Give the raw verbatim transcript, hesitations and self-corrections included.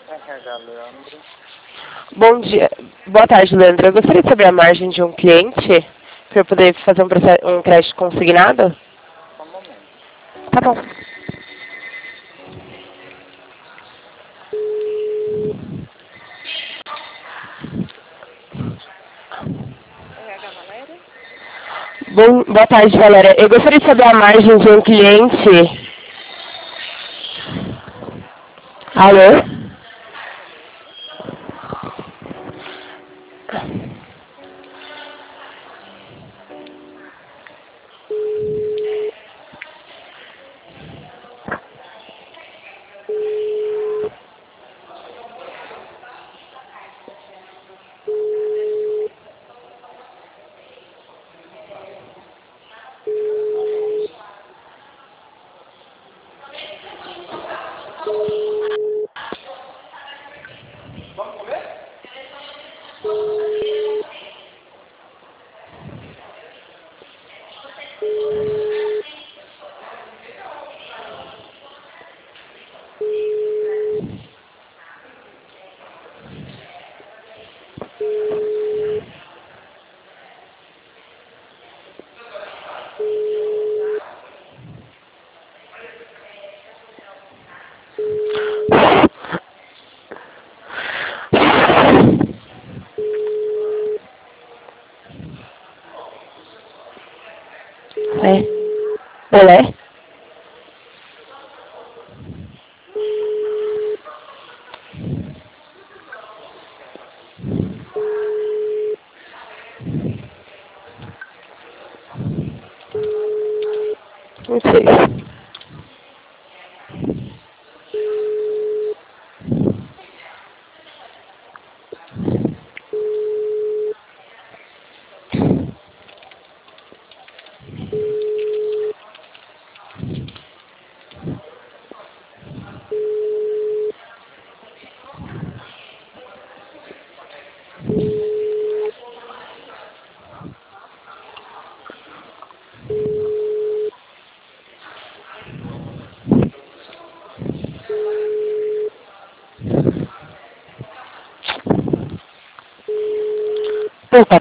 R H Leandro. Bom dia. Boa tarde, Leandro. Eu gostaria de saber a margem de um cliente para eu poder fazer um, processo, um crédito consignado? Só um momento. Tá bom. R H Valéria? Bom, boa tarde, Valéria. Eu gostaria de saber a margem de um cliente. Alô? Alô? É. Olé? Não sei. Opa,